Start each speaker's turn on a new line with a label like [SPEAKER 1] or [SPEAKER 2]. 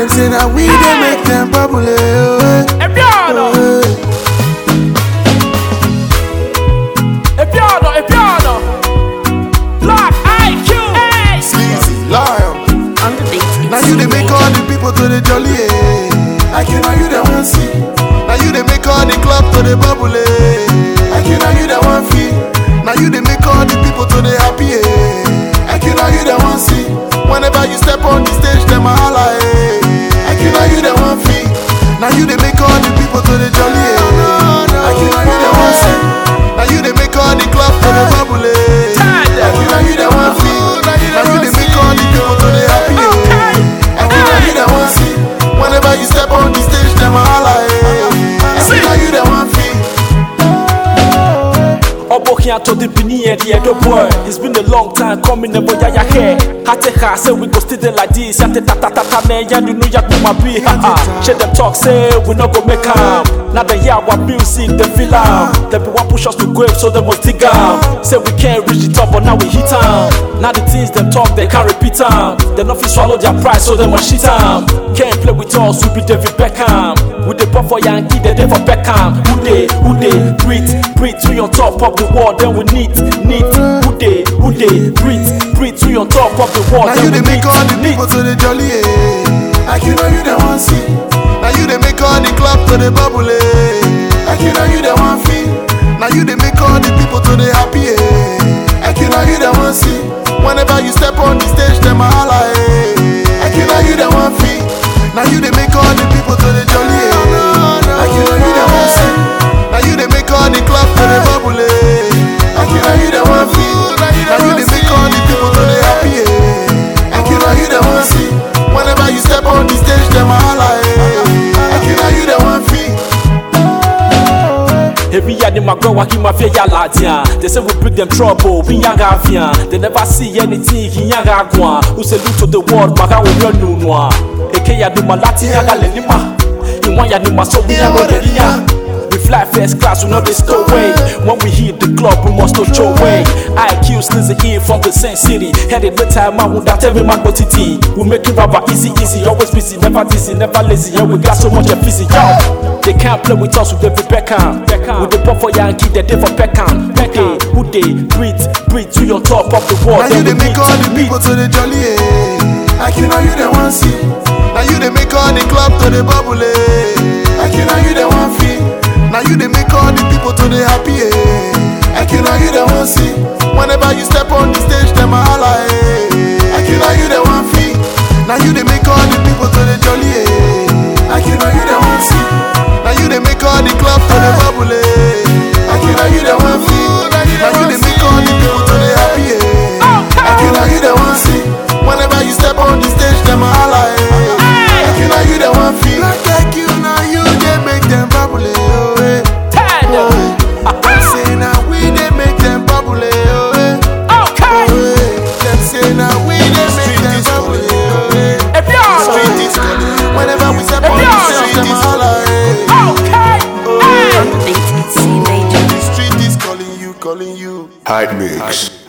[SPEAKER 1] Them say now we they make them bubble.
[SPEAKER 2] Epiano, Black IQ,
[SPEAKER 1] Sleazy, lion.
[SPEAKER 3] On the beat.
[SPEAKER 1] Now you they make all the people to the jolly. I can know you the one see. Now you they make all the club to the bubble. I can know you the one feel. Now you they make all the people to the happy. I can know you the one see. Whenever you step on the stage, them a holla. I can know you the one feel. Now you they make all the people to the jolly. I can know you the one see. Now you they make all the club to the bubble. I can know you the one feel. Now you they make all the people to the happy. I can know you the one see. Whenever you step on the stage, them a holla. I can know you the one feel.
[SPEAKER 2] Obokia to the Bini and the Edo boy. It's been a long time coming, never ya hair. Hateka say we go stay there like this. Yate tata man, ya you know ya kuma be ha. Share them talk say we not go make am. Now they hear our music, they feel am. They be one push us to grave, so they must dig am. Say we can't reach the top, but now we hit am. Now the things them talk, they can't repeat am. They not fit swallow their pride, so they must shit am. Can't play with us, we be David Beckham. With the buff for Yankee, they for Beckham. Who they, breathe we on top of the wall, then we neat. Who they, breathe we on top of the wall,
[SPEAKER 1] now
[SPEAKER 2] then
[SPEAKER 1] you
[SPEAKER 2] we
[SPEAKER 1] they make all the
[SPEAKER 2] neat.
[SPEAKER 1] people to the jolly. I can know you the one see. Now you they make all the club to the bubble. I can know you the one feel. Now you they make all the people to the happy. I can know you the one see. Whenever you step on the stage, them a holla. I can know you the one feel. Now you they make all the people to the jolly. I can know you the one see. Now you they make all the club to the bubble. I can know you the one feel. Now you they make all the people to the happy. I can know you the one see. Whenever you step on the stage, them a holla. I can know you the one feel.
[SPEAKER 2] Every year they my girl walk in my fear latia. They say we bring them trouble, we young avian. They never see anything in young agua. Who salute to the world, but how we run no noir. Eke ya do my latia galelima. You want ya do my so we are ready. We fly first class, we know they stow away. When we hit the club, we must not show way. IQ Sleazy in from the same city. Headed the time I would that every man go TT. We make it rubber easy, always busy, never dizzy, never lazy. Yeah, we got so much busy, yo. They can't play with us with every Beckham. With the buff for Yankee, they for Beckham. Who they, breathe we on top of the wall.
[SPEAKER 1] Now you they make all the people to the jolly. I can know you the one see. Now you they make all the club to the bubble. I can know you the one feel. Now you they make all the people to the happy. I can know you the one see. Whenever you step on the stage, them a holla. I can know you the one feel. Now you they make all the people to the jolly. I can know you the one see. Now you they make all the club to the bubble. I can know you the one feel. Now you they make all the people to the happy. I can know you the one see. Whenever you step on the stage, them a holla. I can know you the one feel. Like you now you they make them bubble. Say now we they make them bubble. Them say now we they make them bubble. Street is calling. Whenever we step on the stage, them a holla.
[SPEAKER 3] On the beat. C major.
[SPEAKER 1] The street is calling you.
[SPEAKER 4] Hard mix.